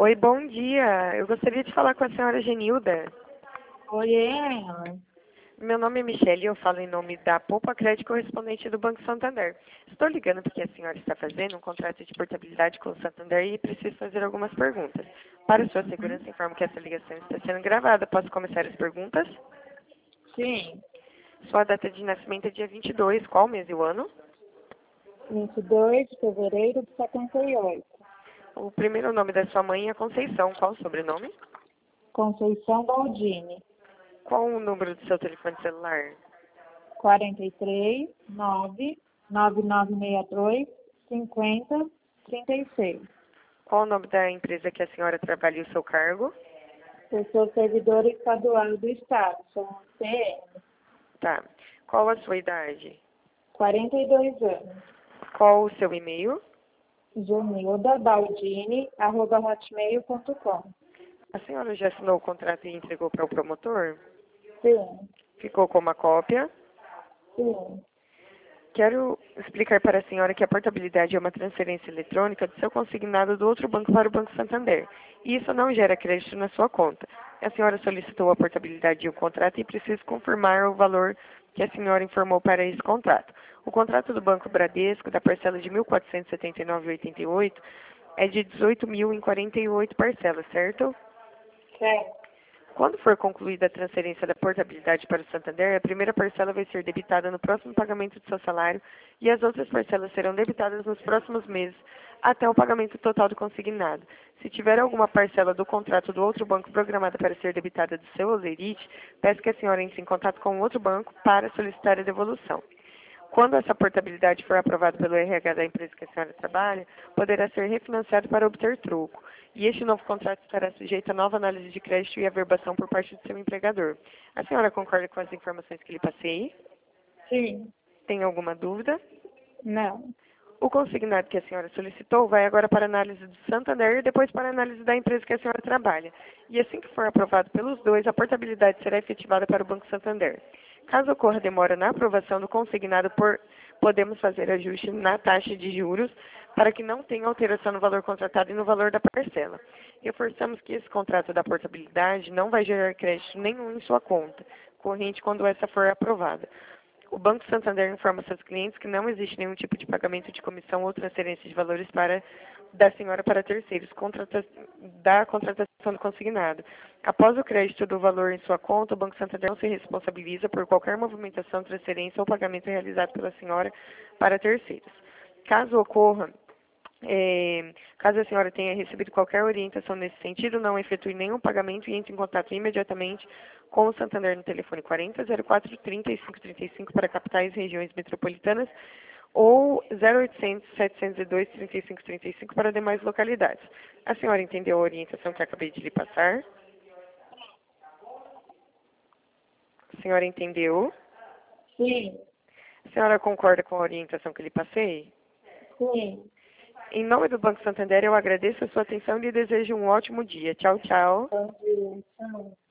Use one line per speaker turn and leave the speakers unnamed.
Oi, bom dia. Eu gostaria de falar com a senhora Genilda.
Oi, ela.
Meu nome é Michele e eu falo em nome da Poupa Crédito correspondente do Banco Santander. Estou ligando porque a senhora está fazendo um contrato de portabilidade com o Santander e preciso fazer algumas perguntas. Para sua segurança, informo que essa ligação está sendo gravada. Posso começar as perguntas?
Sim,
Sua data de nascimento é dia 22. Qual mês e o ano?
22 de fevereiro de 78.
O primeiro nome da sua mãe é Conceição. Qual o sobrenome?
Conceição Baldini.
Qual o número do seu telefone celular?
43 9 9962 50 36.
Qual o nome da empresa que a senhora trabalha e o seu cargo?
Eu sou servidora estadual do Estado, sou um CM,
Tá. Qual a sua idade?
42 anos.
Qual o seu e-mail?
Genilda.baldini@hotmail.com.
A senhora já assinou o contrato e entregou para o promotor?
Sim,
Ficou com uma cópia?
sim,
Quero explicar para a senhora que a portabilidade é uma transferência eletrônica do seu consignado do outro banco para o Banco Santander. E isso não gera crédito na sua conta. A senhora solicitou a portabilidade e o contrato e precisa confirmar o valor que a senhora informou para esse contrato. O contrato do Banco Bradesco, da parcela de R$ 1.479,88, é de 18.000 em 48 parcelas, certo?
certo,
Quando for concluída a transferência da portabilidade para o Santander, a primeira parcela vai ser debitada no próximo pagamento do seu salário e as outras parcelas serão debitadas nos próximos meses, até o pagamento total do consignado. Se tiver alguma parcela do contrato do outro banco programada para ser debitada do seu holerite, peço que a senhora entre em contato com o outro banco para solicitar a devolução. Quando essa portabilidade for aprovada pelo RH da empresa que a senhora trabalha, poderá ser refinanciado para obter troco. E este novo contrato estará sujeito a nova análise de crédito e averbação por parte do seu empregador. A senhora concorda com as informações que lhe passei?
sim,
Tem alguma dúvida?
não,
O consignado que a senhora solicitou vai agora para a análise do Santander e depois para a análise da empresa que a senhora trabalha. E assim que for aprovado pelos dois, a portabilidade será efetivada para o Banco Santander. Caso ocorra demora na aprovação do consignado, podemos fazer ajuste na taxa de juros para que não tenha alteração no valor contratado e no valor da parcela. Reforçamos que esse contrato da portabilidade não vai gerar crédito nenhum em sua conta corrente quando essa for aprovada. O Banco Santander informa seus clientes que não existe nenhum tipo de pagamento de comissão ou transferência de valores da senhora para terceiros, da contratação do consignado. Após o crédito do valor em sua conta, o Banco Santander não se responsabiliza por qualquer movimentação, transferência ou pagamento realizado pela senhora para terceiros. Caso ocorra, caso a senhora tenha recebido qualquer orientação nesse sentido, não efetue nenhum pagamento e entre em contato imediatamente com o Santander no telefone 40 04 35 35 para capitais e regiões metropolitanas ou 0800 702 35 35 para demais localidades. A senhora entendeu a orientação que acabei de lhe passar? A senhora entendeu?
sim,
A senhora concorda com a orientação que lhe passei?
sim.
Em nome do Banco Santander, eu agradeço a sua atenção e lhe desejo um ótimo dia. Tchau, tchau.
Bom dia, tchau.